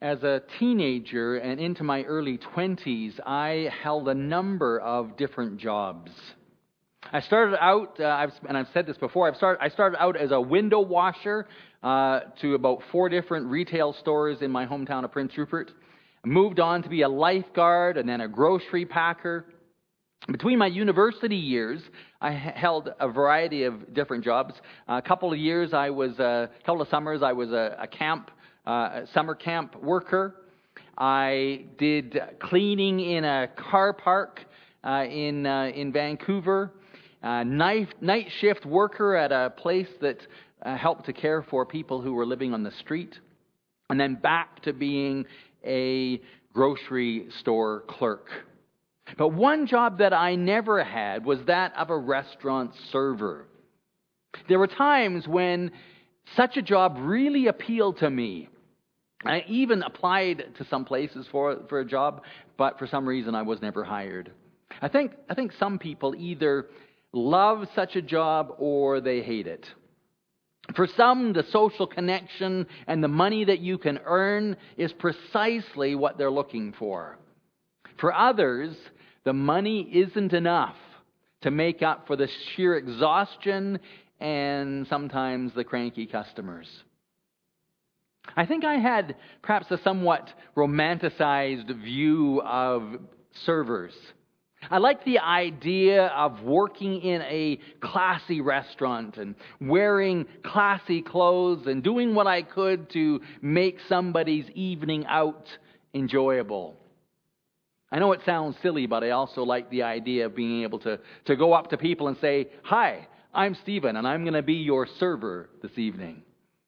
As a teenager and into my early 20s, I held a number of different jobs. I started out, and I've said this before, I started out as a window washer to about 4 different retail stores in my hometown of Prince Rupert. I moved on to be a lifeguard and then a grocery packer. Between my university years, I held a variety of different jobs. A couple of summers, I was a summer camp worker. I did cleaning in a car park in Vancouver. Night shift worker at a place that helped to care for people who were living on the street. And then back to being a grocery store clerk. But one job that I never had was that of a restaurant server. There were times when such a job really appealed to me. I even applied to some places for a job, but for some reason I was never hired. I think some people either love such a job or they hate it. For some, the social connection and the money that you can earn is precisely what they're looking for. For others, the money isn't enough to make up for the sheer exhaustion and sometimes the cranky customers. I think I had perhaps a somewhat romanticized view of servers. I liked the idea of working in a classy restaurant and wearing classy clothes and doing what I could to make somebody's evening out enjoyable. I know it sounds silly, but I also like the idea of being able to go up to people and say, "Hi, I'm Stephen, and I'm going to be your server this evening."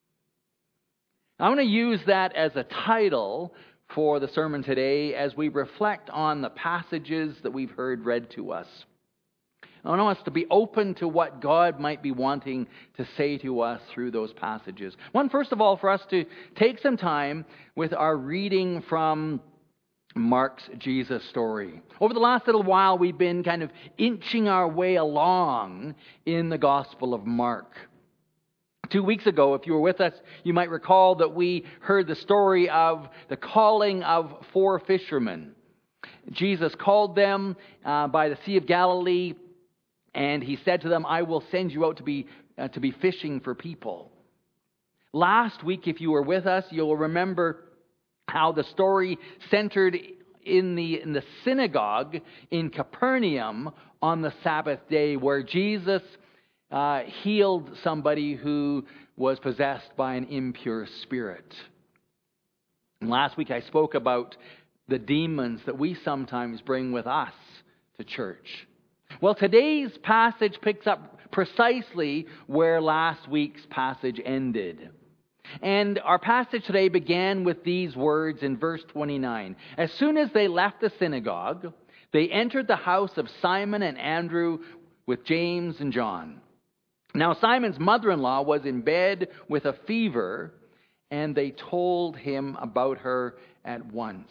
I want to use that as a title for the sermon today as we reflect on the passages that we've heard read to us. I want us to be open to what God might be wanting to say to us through those passages. First of all, for us to take some time with our reading from Mark's Jesus story. Over the last little while, we've been kind of inching our way along in the Gospel of Mark. 2 weeks ago, if you were with us, you might recall that we heard the story of the calling of 4 fishermen. Jesus called them by the Sea of Galilee, and he said to them, "I will send you out to be fishing for people." Last week, if you were with us, you'll remember how the story centered in the synagogue in Capernaum on the Sabbath day, where Jesus healed somebody who was possessed by an impure spirit. And last week I spoke about the demons that we sometimes bring with us to church. Well, today's passage picks up precisely where last week's passage ended. And our passage today began with these words in verse 29. As soon as they left the synagogue, they entered the house of Simon and Andrew with James and John. Now Simon's mother-in-law was in bed with a fever, and they told him about her at once.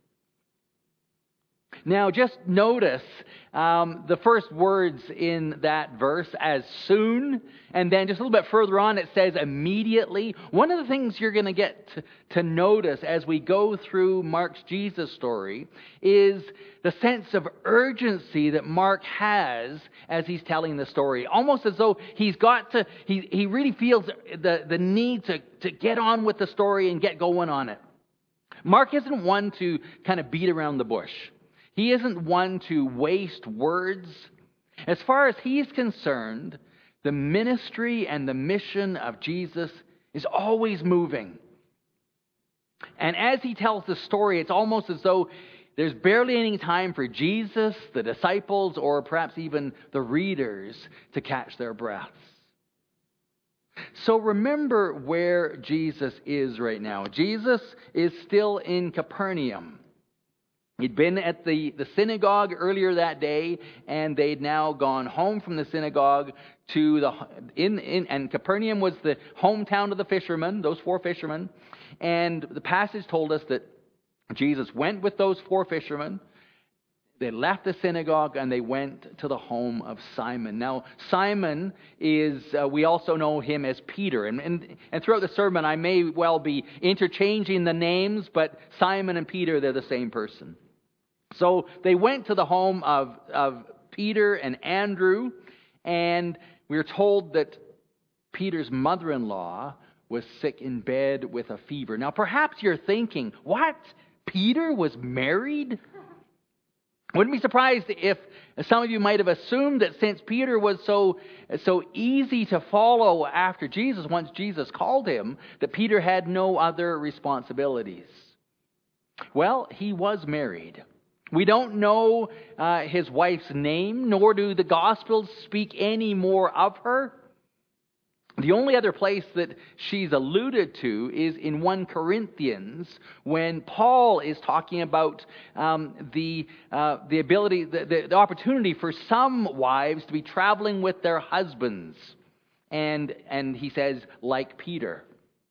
Now just notice the first words in that verse, as soon, and then just a little bit further on it says immediately. One of the things you're going to get to notice as we go through Mark's Jesus story is the sense of urgency that Mark has as he's telling the story. Almost as though he really feels the need to get on with the story and get going on it. Mark isn't one to kind of beat around the bush. He isn't one to waste words. As far as he's concerned, the ministry and the mission of Jesus is always moving. And as he tells the story, it's almost as though there's barely any time for Jesus, the disciples, or perhaps even the readers to catch their breaths. So remember where Jesus is right now. Jesus is still in Capernaum. He'd been at the synagogue earlier that day, and they'd now gone home from the synagogue and Capernaum was the hometown of the fishermen, those 4 fishermen. And the passage told us that Jesus went with those 4 fishermen. They left the synagogue and they went to the home of Simon. Now, Simon is, we also know him as Peter. And throughout the sermon, I may well be interchanging the names, but Simon and Peter, they're the same person. So they went to the home of Peter and Andrew, and we are told that Peter's mother-in-law was sick in bed with a fever. Now, perhaps you're thinking, what? Peter was married? Wouldn't be surprised if some of you might have assumed that since Peter was so easy to follow after Jesus, once Jesus called him, that Peter had no other responsibilities. Well, he was married. We don't know his wife's name, nor do the Gospels speak any more of her. The only other place that she's alluded to is in 1 Corinthians, when Paul is talking about the ability, the opportunity for some wives to be traveling with their husbands, and he says, like Peter.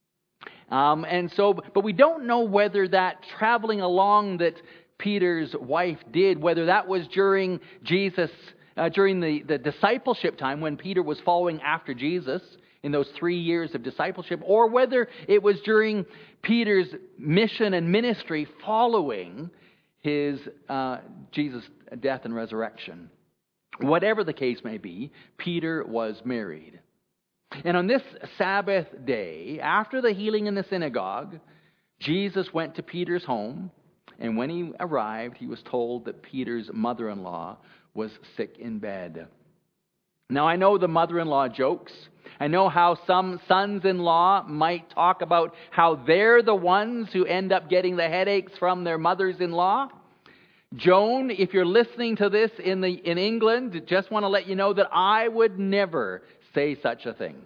But we don't know whether that traveling along that Peter's wife did, whether that was during during the discipleship time when Peter was following after Jesus, in those 3 years of discipleship, or whether it was during Peter's mission and ministry following his Jesus' death and resurrection. Whatever the case may be, Peter was married. And on this Sabbath day, after the healing in the synagogue, Jesus went to Peter's home, and when he arrived, he was told that Peter's mother-in-law was sick in bed. Now, I know the mother-in-law jokes. I know how some sons-in-law might talk about how they're the ones who end up getting the headaches from their mothers-in-law. Joan, if you're listening to this in England, just want to let you know that I would never say such a thing.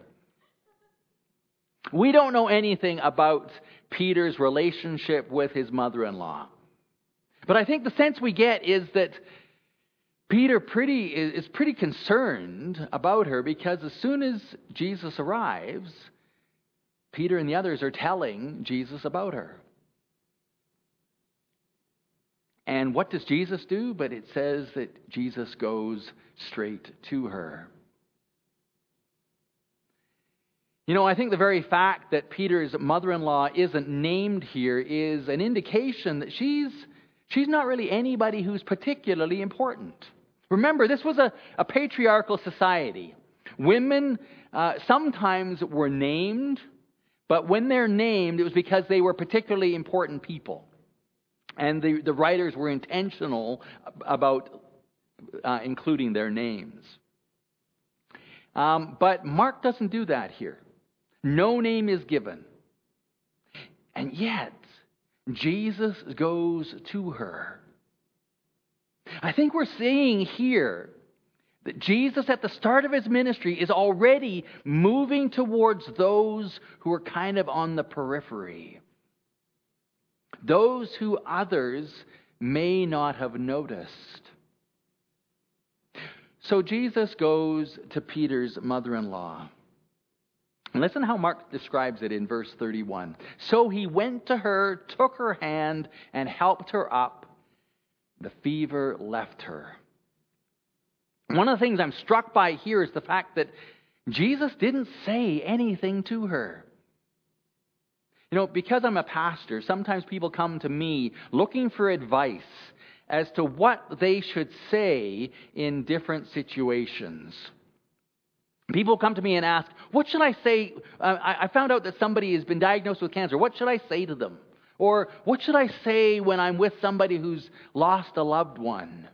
We don't know anything about Peter's relationship with his mother-in-law. But I think the sense we get is that Peter is pretty concerned about her, because as soon as Jesus arrives, Peter and the others are telling Jesus about her. And what does Jesus do? But it says that Jesus goes straight to her. You know, I think the very fact that Peter's mother-in-law isn't named here is an indication that she's not really anybody who's particularly important. Remember, this was a patriarchal society. Women sometimes were named, but when they're named, it was because they were particularly important people. And the writers were intentional about including their names. But Mark doesn't do that here. No name is given. And yet, Jesus goes to her. I think we're seeing here that Jesus, at the start of his ministry, is already moving towards those who are kind of on the periphery. Those who others may not have noticed. So Jesus goes to Peter's mother-in-law. And listen how Mark describes it in verse 31. So he went to her, took her hand, and helped her up. The fever left her. One of the things I'm struck by here is the fact that Jesus didn't say anything to her. You know, because I'm a pastor, sometimes people come to me looking for advice as to what they should say in different situations. People come to me and ask, what should I say? I found out that somebody has been diagnosed with cancer. What should I say to them? Or what should I say when I'm with somebody who's lost a loved one?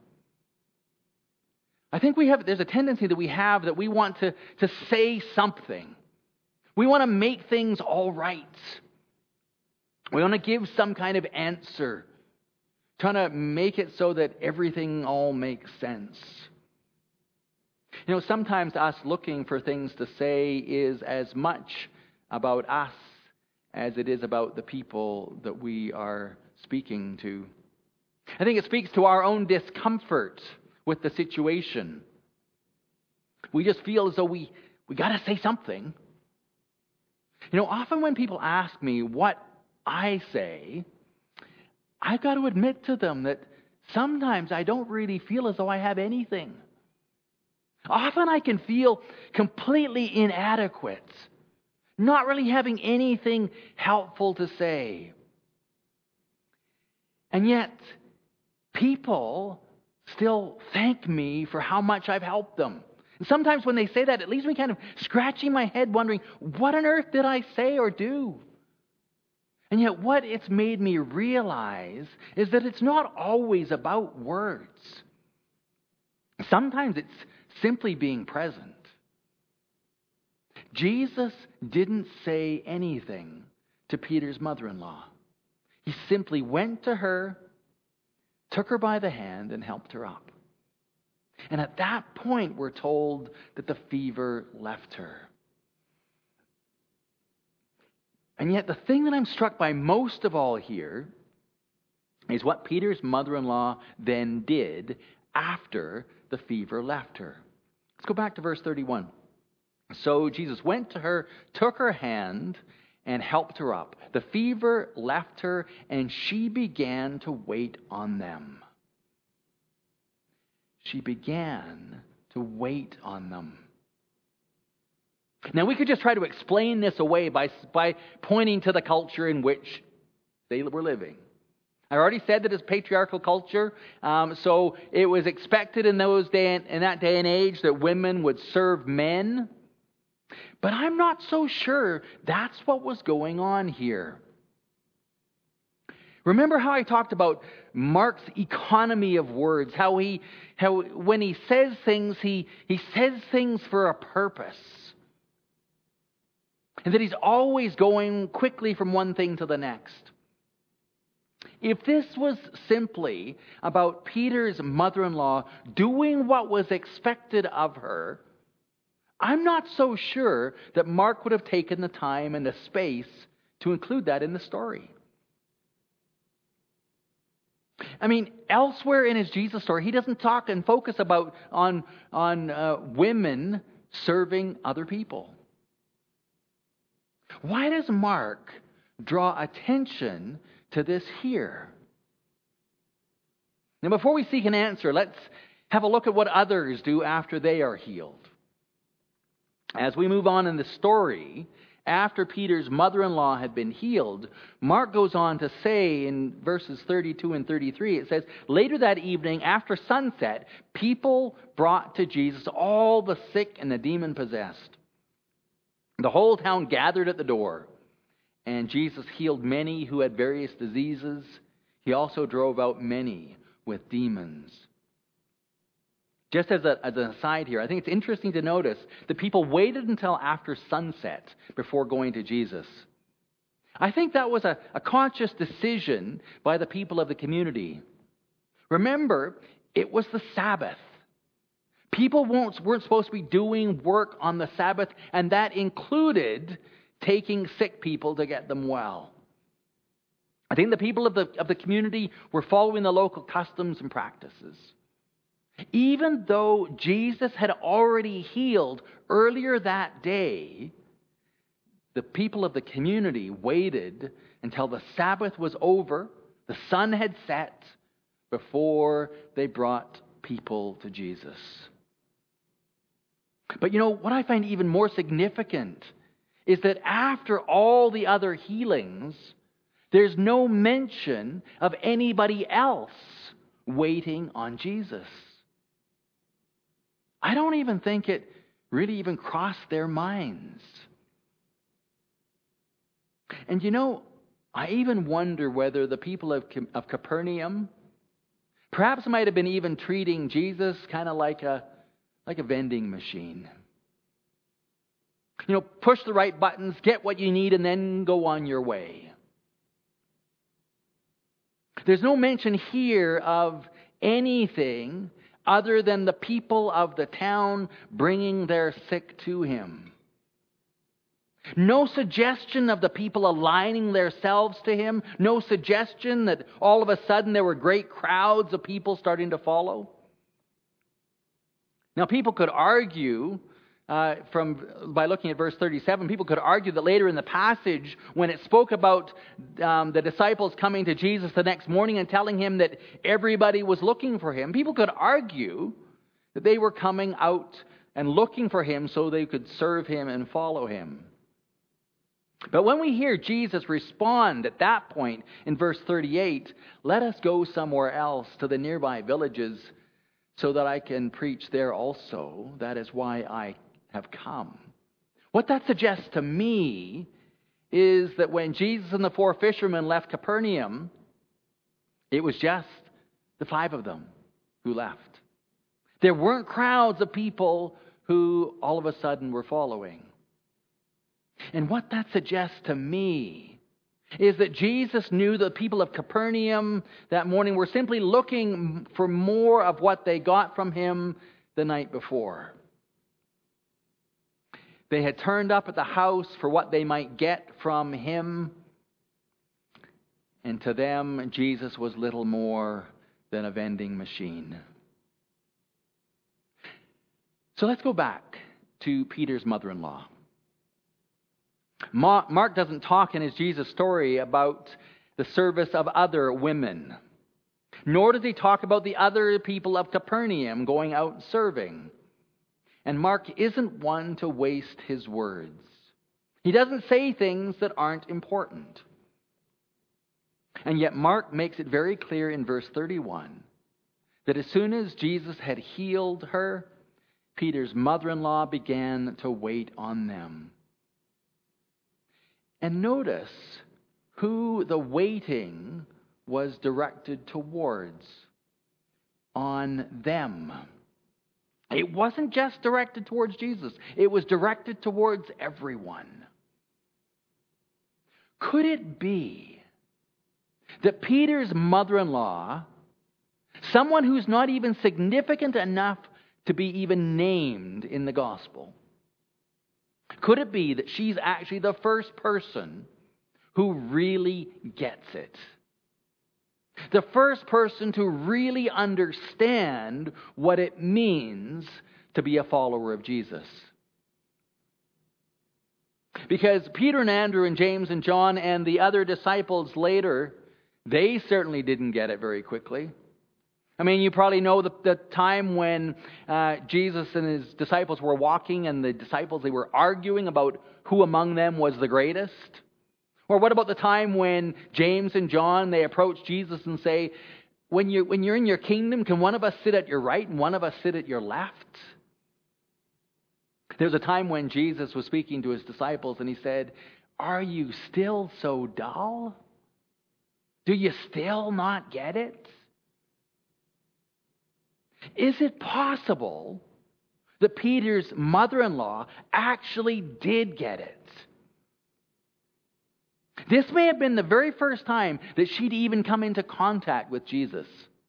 I think there's a tendency that we have that we want to say something. We want to make things all right. We want to give some kind of answer, trying to make it so that everything all makes sense. You know, sometimes us looking for things to say is as much about us as it is about the people that we are speaking to. I think it speaks to our own discomfort with the situation. We just feel as though we got to say something. You know, often when people ask me what I say, I've got to admit to them that sometimes I don't really feel as though I have anything. Often I can feel completely inadequate, not really having anything helpful to say. And yet, people still thank me for how much I've helped them. And sometimes when they say that, it leaves me kind of scratching my head, wondering, what on earth did I say or do? And yet what it's made me realize is that it's not always about words. Sometimes it's simply being present. Jesus didn't say anything to Peter's mother-in-law. He simply went to her, took her by the hand, and helped her up. And at that point, we're told that the fever left her. And yet the thing that I'm struck by most of all here is what Peter's mother-in-law then did after the fever left her. Let's go back to verse 31. So Jesus went to her, took her hand, and helped her up. The fever left her, and she began to wait on them. She began to wait on them. Now, we could just try to explain this away by pointing to the culture in which they were living. I already said that it's patriarchal culture, so it was expected in that day and age that women would serve men. But I'm not so sure that's what was going on here. Remember how I talked about Mark's economy of words, how when he says things, he says things for a purpose. And that he's always going quickly from one thing to the next. If this was simply about Peter's mother-in-law doing what was expected of her, I'm not so sure that Mark would have taken the time and the space to include that in the story. I mean, elsewhere in his Jesus story, he doesn't talk and focus on women serving other people. Why does Mark draw attention to this here? Now, before we seek an answer, let's have a look at what others do after they are healed. As we move on in the story, after Peter's mother-in-law had been healed, Mark goes on to say in verses 32 and 33, it says, later that evening, after sunset, people brought to Jesus all the sick and the demon-possessed. The whole town gathered at the door, and Jesus healed many who had various diseases. He also drove out many with demons. Just as an aside here, I think it's interesting to notice that people waited until after sunset before going to Jesus. I think that was a conscious decision by the people of the community. Remember, it was the Sabbath. People weren't supposed to be doing work on the Sabbath, and that included taking sick people to get them well. I think the people of the community were following the local customs and practices. Even though Jesus had already healed earlier that day, the people of the community waited until the Sabbath was over, the sun had set, before they brought people to Jesus. But what I find even more significant is that after all the other healings, there's no mention of anybody else waiting on Jesus. I don't even think it really even crossed their minds. And I even wonder whether the people of Capernaum perhaps might have been even treating Jesus kind of like a vending machine. Push the right buttons, get what you need, and then go on your way. There's no mention here of anything other than the people of the town bringing their sick to him. No suggestion of the people aligning themselves to him. No suggestion that all of a sudden there were great crowds of people starting to follow. Now, people could argue by looking at verse 37, people could argue that later in the passage, when it spoke about the disciples coming to Jesus the next morning and telling him that everybody was looking for him, people could argue that they were coming out and looking for him so they could serve him and follow him. But when we hear Jesus respond at that point in verse 38, let us go somewhere else to the nearby villages so that I can preach there also. That is why I have come. What that suggests to me is that when Jesus and the 4 fishermen left Capernaum, it was just the 5 of them who left. There weren't crowds of people who all of a sudden were following. And what that suggests to me is that Jesus knew the people of Capernaum that morning were simply looking for more of what they got from him the night before. They had turned up at the house for what they might get from him. And to them, Jesus was little more than a vending machine. So let's go back to Peter's mother-in-law. Mark doesn't talk in his Jesus story about the service of other women, nor does he talk about the other people of Capernaum going out serving. And Mark isn't one to waste his words. He doesn't say things that aren't important. And yet Mark makes it very clear in verse 31 that as soon as Jesus had healed her, Peter's mother-in-law began to wait on them. And notice who the waiting was directed towards. On them. It wasn't just directed towards Jesus. It was directed towards everyone. Could it be that Peter's mother-in-law, someone who's not even significant enough to be even named in the gospel, could it be that she's actually the first person who really gets it? The first person to really understand what it means to be a follower of Jesus. Because Peter and Andrew and James and John and the other disciples later, they certainly didn't get it very quickly. I mean, you probably know the time when Jesus and his disciples were walking, and the disciples, they were arguing about who among them was the greatest. Or what about the time when James and John, they approach Jesus and say, when you're in your kingdom, can one of us sit at your right and one of us sit at your left? There's a time when Jesus was speaking to his disciples and he said, are you still so dull? Do you still not get it? Is it possible that Peter's mother-in-law actually did get it? This may have been the very first time that she'd even come into contact with Jesus.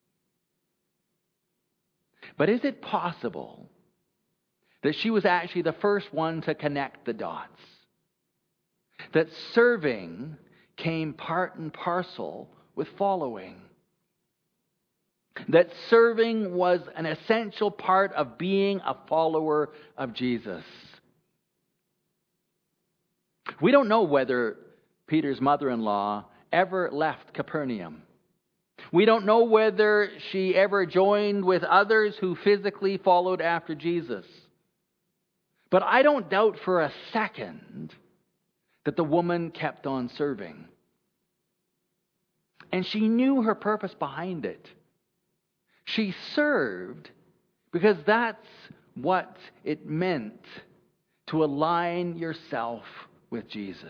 But is it possible that she was actually the first one to connect the dots? That serving came part and parcel with following? That serving was an essential part of being a follower of Jesus? We don't know whether Peter's mother-in-law ever left Capernaum. We don't know whether she ever joined with others who physically followed after Jesus. But I don't doubt for a second that the woman kept on serving. And she knew her purpose behind it. She served because that's what it meant to align yourself with Jesus.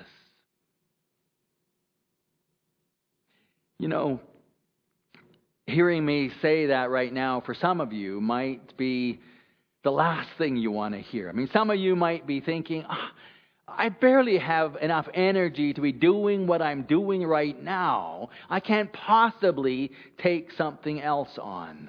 You know, hearing me say that right now for some of you might be the last thing you want to hear. I mean, some of you might be thinking, I barely have enough energy to be doing what I'm doing right now. I can't possibly take something else on.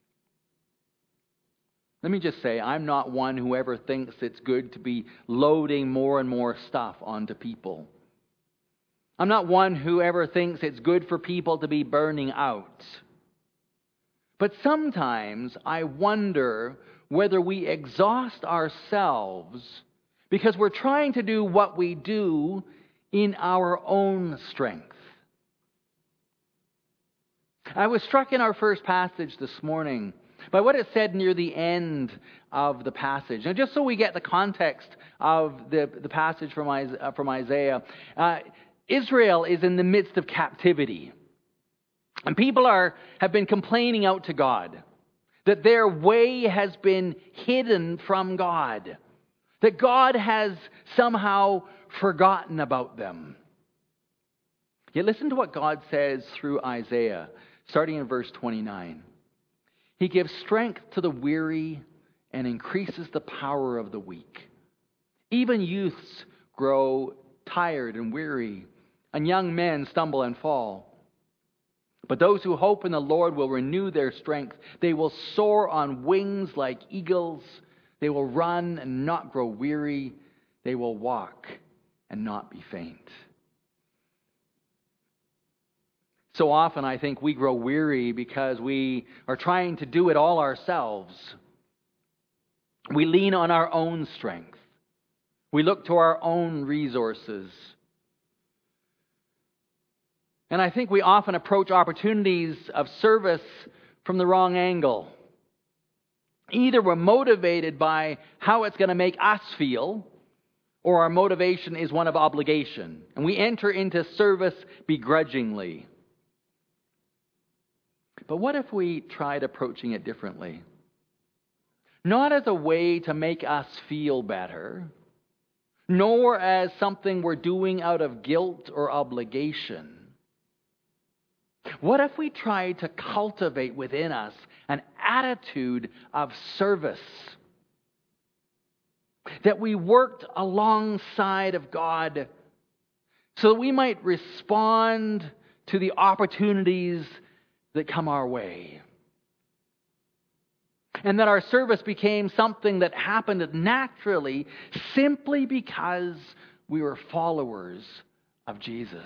Let me just say, I'm not one who ever thinks it's good to be loading more and more stuff onto people. I'm not one who ever thinks it's good for people to be burning out. But sometimes I wonder whether we exhaust ourselves because we're trying to do what we do in our own strength. I was struck in our first passage this morning by what it said near the end of the passage. Now, just so we get the context of the passage from Isaiah, Israel is in the midst of captivity. And people have been complaining out to God that their way has been hidden from God, that God has somehow forgotten about them. Yet listen to what God says through Isaiah, starting in verse 29. He gives strength to the weary and increases the power of the weak. Even youths grow tired and weary, and young men stumble and fall. But those who hope in the Lord will renew their strength. They will soar on wings like eagles. They will run and not grow weary. They will walk and not be faint. So often I think we grow weary because we are trying to do it all ourselves. We lean on our own strength. We look to our own resources. And I think we often approach opportunities of service from the wrong angle. Either we're motivated by how it's going to make us feel, or our motivation is one of obligation, and we enter into service begrudgingly. But what if we tried approaching it differently? Not as a way to make us feel better, nor as something we're doing out of guilt or obligation. What if we tried to cultivate within us an attitude of service? That we worked alongside of God so that we might respond to the opportunities that come our way. And that our service became something that happened naturally simply because we were followers of Jesus.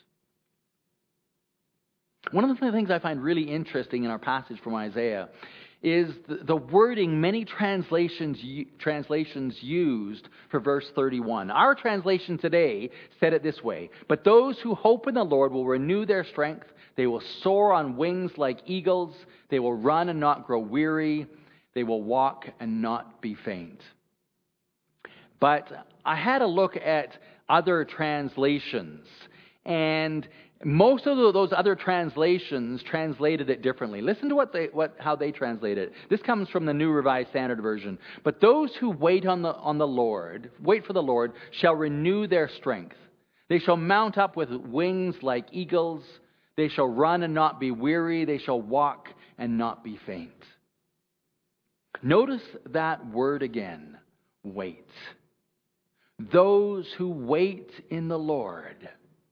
One of the things I find really interesting in our passage from Isaiah is the wording many translations used for verse 31. Our translation today said it this way: "But those who hope in the Lord will renew their strength. They will soar on wings like eagles. They will run and not grow weary. They will walk and not be faint." But I had a look at other translations, and most of those other translations translated it differently. Listen to how they translate it. This comes from the New Revised Standard Version. "But those who wait for the Lord, shall renew their strength. They shall mount up with wings like eagles. They shall run and not be weary. They shall walk and not be faint." Notice that word again, wait. Those who wait in the Lord.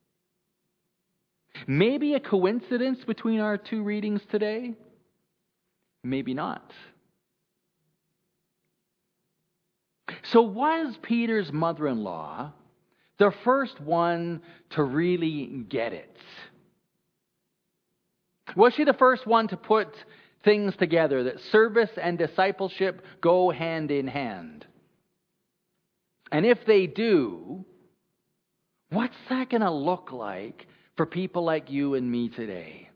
Maybe a coincidence between our two readings today? Maybe not. So was Peter's mother-in-law the first one to really get it? Was she the first one to put things together, that service and discipleship go hand in hand? And if they do, what's that going to look like for people like you and me today?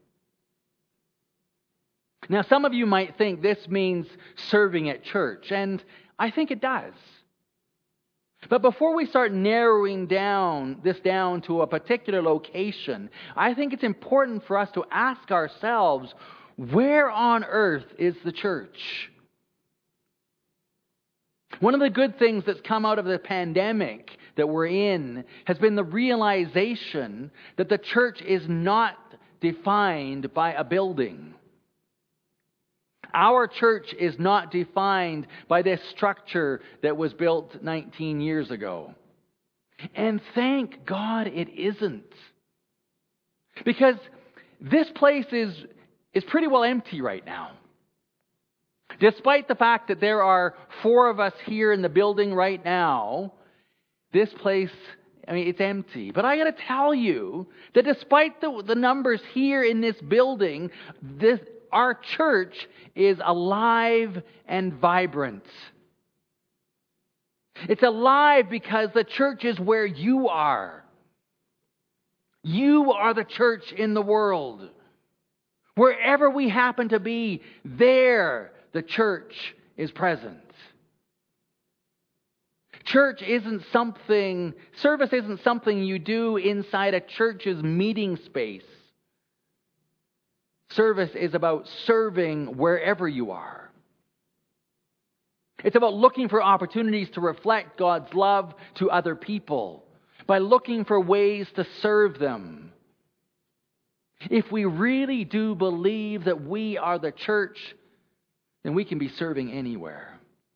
Now, some of you might think this means serving at church, and I think it does. But before we start narrowing this down to a particular location, I think it's important for us to ask ourselves, where on earth is the church? One of the good things that's come out of the pandemic that we're in has been the realization that the church is not defined by a building. Our church is not defined by this structure that was built 19 years ago. And thank God it isn't. Because this place is pretty well empty right now. Despite the fact that there are 4 of us here in the building right now, this place, it's empty. But I got to tell you that despite the numbers here in this building, our church is alive and vibrant. It's alive because the church is where you are. You are the church in the world. Wherever we happen to be, there the church is present. Service isn't something you do inside a church's meeting space. Service is about serving wherever you are. It's about looking for opportunities to reflect God's love to other people by looking for ways to serve them. If we really do believe that we are the church, then we can be serving anywhere.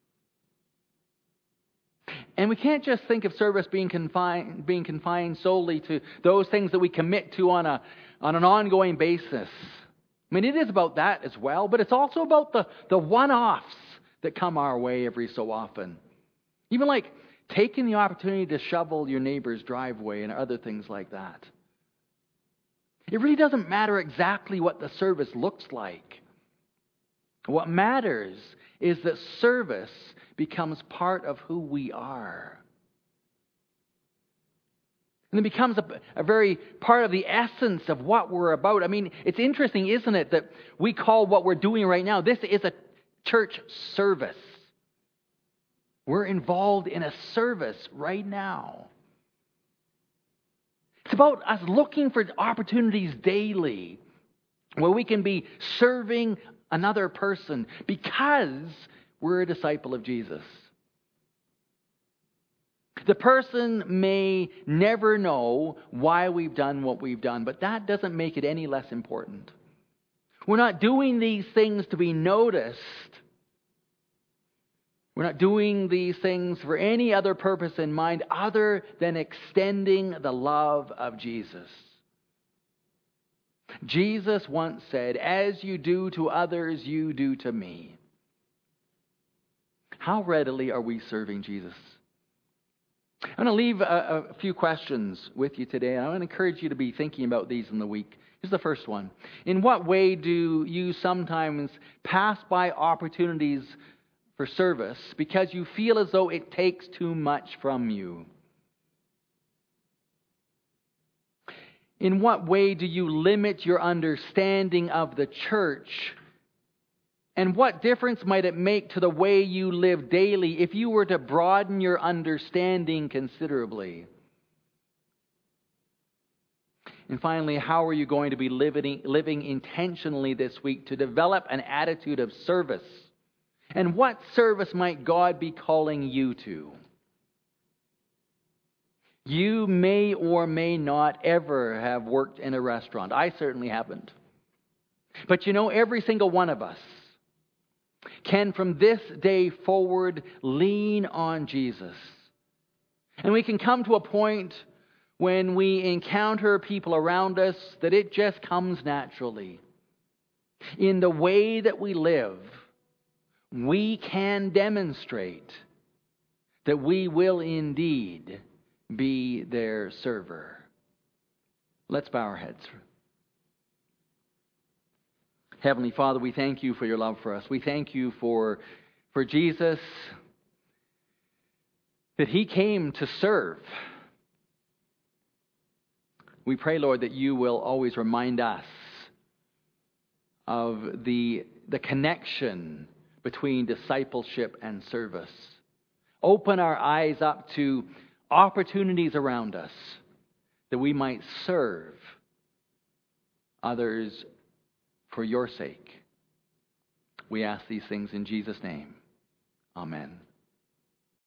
And we can't just think of service being confined solely to those things that we commit to on an ongoing basis. I mean, it is about that as well, but it's also about the one-offs that come our way every so often. Even like taking the opportunity to shovel your neighbor's driveway and other things like that. It really doesn't matter exactly what the service looks like. What matters is that service becomes part of who we are. And it becomes a very part of the essence of what we're about. I mean, it's interesting, isn't it, that we call what we're doing right now, this is a church service. We're involved in a service right now. It's about us looking for opportunities daily where we can be serving another person because we're a disciple of Jesus. The person may never know why we've done what we've done, but that doesn't make it any less important. We're not doing these things to be noticed. We're not doing these things for any other purpose in mind other than extending the love of Jesus. Jesus once said, "As you do to others, you do to me." How readily are we serving Jesus? I'm going to leave a few questions with you today, and I want to encourage you to be thinking about these in the week. Here's the first one. In what way do you sometimes pass by opportunities for service because you feel as though it takes too much from you? In what way do you limit your understanding of the church? And what difference might it make to the way you live daily if you were to broaden your understanding considerably? And finally, how are you going to be living intentionally this week to develop an attitude of service? And what service might God be calling you to? You may or may not ever have worked in a restaurant. I certainly haven't. But you know, every single one of us can from this day forward lean on Jesus. And we can come to a point when we encounter people around us that it just comes naturally. In the way that we live, we can demonstrate that we will indeed be their server. Let's bow our heads. Heavenly Father, we thank you for your love for us. We thank you for Jesus, that he came to serve. We pray, Lord, that you will always remind us of the connection between discipleship and service. Open our eyes up to opportunities around us that we might serve others for your sake. We ask these things in Jesus' name. Amen.